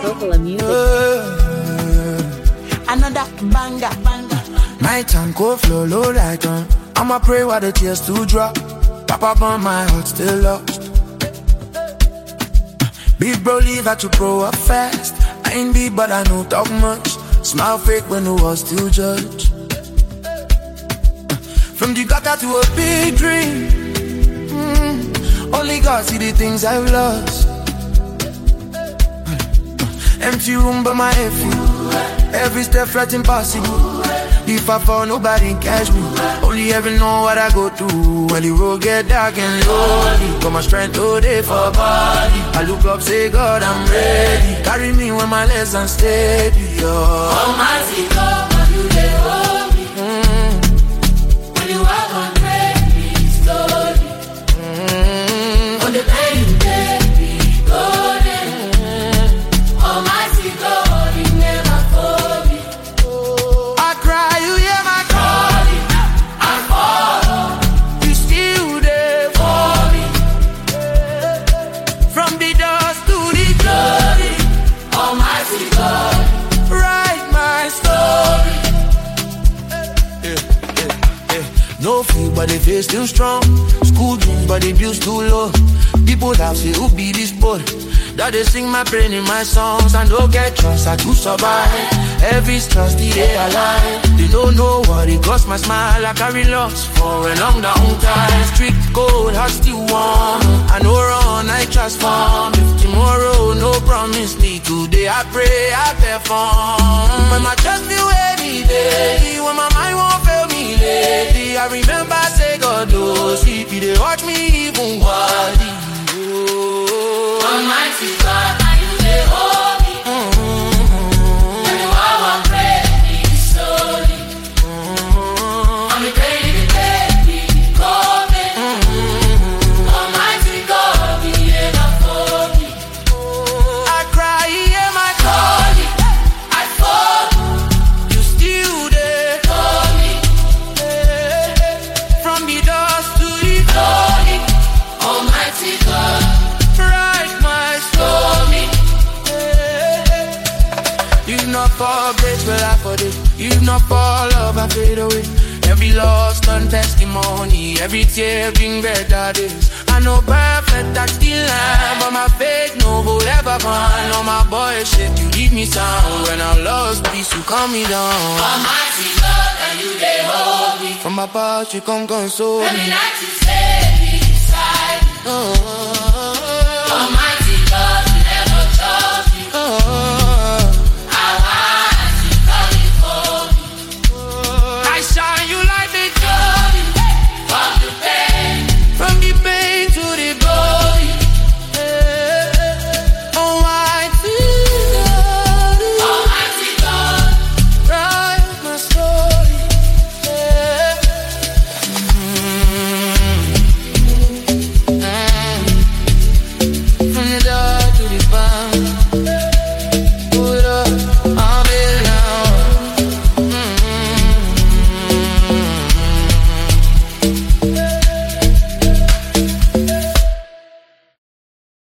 Vocal music. Another banger. My time go flow low like I'ma pray while the tears to drop. Papa burn my heart still lost. Big bro leave had to grow up fast. I ain't big but I know talk much. Smile fake when the world still judge. From the gutter to a big dream. Only God see the things I've lost. Empty room but my head full. Every step flat impossible. If I fall nobody catch me. Only heaven know what I go through. When the road get dark and lonely. Got my strength all day for body. I look up say God I'm ready. Carry me when my legs unsteady. Almighty God, when you dey hold me. When you walk on me slowly. On the pain you take me golden. Almighty God, you never fold me. I cry, you hear my calling. I fall, You still there for me. From the dust to the glory. Almighty God, Write my story. No feel but they feel still strong. School dreams but they bills too low. People have say who be this boy. That they sing my brain in my songs. And don't get trust I to survive. Every stress the day alive. They don't know what it cost my smile. I carry loss for a long down time. Strict cold, heart still warm. I know run, I transform. If tomorrow no promise me today, I pray I perform. When my chest feel heavy daily, when my mind won't fail me lately, I remember say God knows if he dey watch me even while Almighty God, now you dey hold me. When you are one breath, me slowly. I'm the pain you take me coming. Almighty God, you never fold me. I cry, hear my Calling, I fall, you still there for me. from the dust to the Calling, Almighty God, write my story. If not for grace, well I for this. If not for love, I fade away. Every loss done testimony. Every tear bring better days. I know perfect, I still am. But my faith no will ever gone. On my boy shit, you give me sound. When I'm lost, peace, you calm me down. Almighty God, now you dey hold me. From my past, you come console Every me. night you stay beside me. Oh.